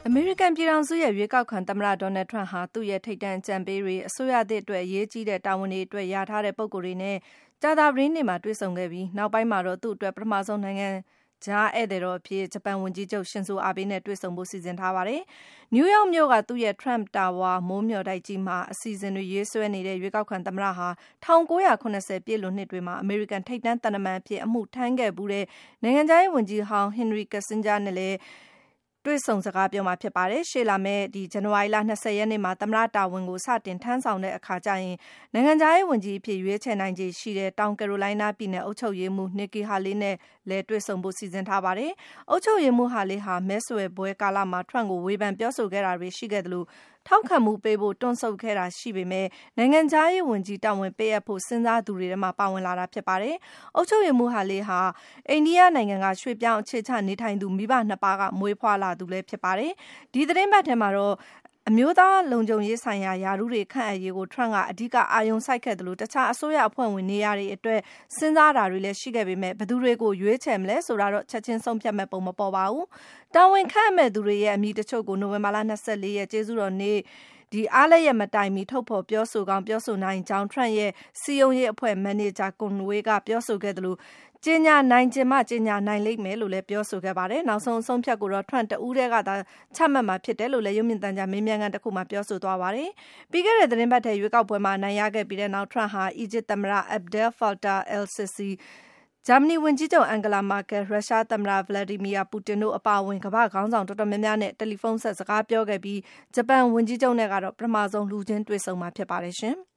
အမေရိကန်ပြည်ထောင်စုရဲ့ရွေးကောက်ခံသမ္မတ Donald Trump ဟာသူ့ရဲ့ထိပ်တန်းအကြံပေးတွေ၊အစိုးရသစ်အတွက်အရေးကြီးတဲ့တာဝန်တွေအတွက်လျာထားတဲ့ပုဂ္ဂိုလ်တွေနဲ့ကြာသပတေးနေ့မှာတွေ့ဆုံခဲ့ပြီးနောက်ပိုင်းမှာတော့သူ့အတွက်ပထမဆုံးနိုင်ငံခြားဧည့်သည်တော်အဖြစ်ဂျပန်ဝန်ကြီးချုပ် Shinzo Abe နဲ့တွေ့ဆုံဖို့စီစဉ်ထားပါတယ်။ နယူးယောက်မြို့ကသူ့ရဲ့ Trump Tower မိုးမျှော်တိုက်ကြီးမှာအစီအစဉ်တွေရေးဆွဲနေတဲ့ရွေးကောက်ခံသမ္မတဟာ1970ပြည့်လွန်နှစ်တွေမှာအမေရိကန်ထိပ်တန်းသံတမန်အဖြစ်အမှုထမ်းခဲ့ဖူးတဲ့နိုင်ငံခြားရေးဝန်ကြီးဟောင်း Henry Kissinger နဲ့လည်းတွေ့ဆုံစကားပြောမှာဖြစ်ပါတယ်။ ရှေ့လာမယ့်ဇန်နဝါရီလ20ရက်နေ့မှာသမ္မတတာဝန်ကိုစတင်ထမ်းဆောင်တဲ့အခါကျရင်နိုင်ငံခြားရေးဝန်ကြီးအဖြစ်ရွေးချယ်နိုင်ခြေရှိတဲ့တောင်ကယ်ရိုလိုင်းနားပြည်နယ်အုပ်ချုပ်ရေးမှူး Nikki Haley နဲ့လည်းတွေ့ဆုံဖို့စီစဉ်ထားပါတယ်။ အုပ်ချုပ်ရေးမှူး Haley ဟာမဲဆွယ်ပွဲကာလမှာ Trump ကိုဝေဖန်ပြောဆိုခဲ့တာတွေရှိခဲ့သလိုထောက်ခံမှုပေးဖို့တွန့်ဆုတ်ခဲ့တာရှိပေမဲ့နိုင်ငံခြားရေးဝန်ကြီးတာဝန်ပေးအပ်ဖို့စဉ်းစားသူတွေထဲမှာပါဝင်လာတာဖြစ်ပါတယ်။ အုပ်ချုပ်ရေးမှူး Haley ဟာအိန္ဒိယနိုင်ငံကရွှေ့ပြောင်းအခြေချနေထိုင်သူမိဘနှစ်ပါးကမွေးဖွားလာသူလည်းဖြစ်ပါတယ်။ ဒီသီတင်းပတ်ထဲမှာတော့အမျိုးသားလုံခြုံရေးဆိုင်ရာရာထူးတွေခန့်အပ်ရေးကို Trump ကအဓိကအာရုံစိုက်ခဲ့သလိုတခြားအစိုးရအဖွဲ့ဝင်နေရာတွေအတွက်စဉ်းစားတာတွေလည်းရှိခဲ့ပေမဲ့ဘယ်သူတွေကိုရွေးချယ်မလဲဆိုတာတော့ချက်ချင်းဆုံးဖြတ်မဲ့ပုံမပေါ်ပါဘူး။ တာဝန်ခန့်အပ်မဲ့သူတွေရဲ့အမည်တချို့ကိုနိုဝင်ဘာလ24ရက်ကျေးဇူးတော်နေ့အားလပ်ရက်မတိုင်မီထုတ်ဖော်ပြောဆိုကောင်းပြောဆိုနိုင်ကြောင်း Trump ရဲ့စည်းရုံးရေးအဖွဲ့မန်နေဂျာ Conway ကပြောဆိုခဲ့သလိုကြေညာနိုင်ချင်မှကြေညာနိုင်လိမ့်မယ်လို့လည်းပြောဆိုခဲ့ပါတယ်။ နောက်ဆုံးအဆုံးအဖြတ်ကိုတော့ Trump တဦးတည်းကသာချမှတ်မှာဖြစ်တယ်လို့လည်းရုပ်မြင်သံကြားမေးမြန်းခန်းတခုမှာပြောဆိုသွားပါတယ်။ ပြီးခဲ့တဲ့သီတင်းပတ်ထဲရွေးကောက်ပွဲမှာအနိုင်ရခဲ့ပြီးနောက် Trump ဟာအီဂျစ်သမ္မတ Abdel Fattah al-Sisi ၊ ဂျာမနီဝန်ကြီးချုပ် Angela Merkel ၊ ရုရှားသမ္မတ Vladimir Putin တို့အပါအဝင်ကမ္ဘာ့ခေါင်းဆောင်တော်တော်များများနဲ့တယ်လီဖုန်းဆက်စကားပြောခဲ့ပြီးဂျပန်ဝန်ကြီးချုပ်နဲ့ကတော့ပထမဆုံးလူချင်းတွေ့ဆုံမှာဖြစ်ပါတယ်ရှင်။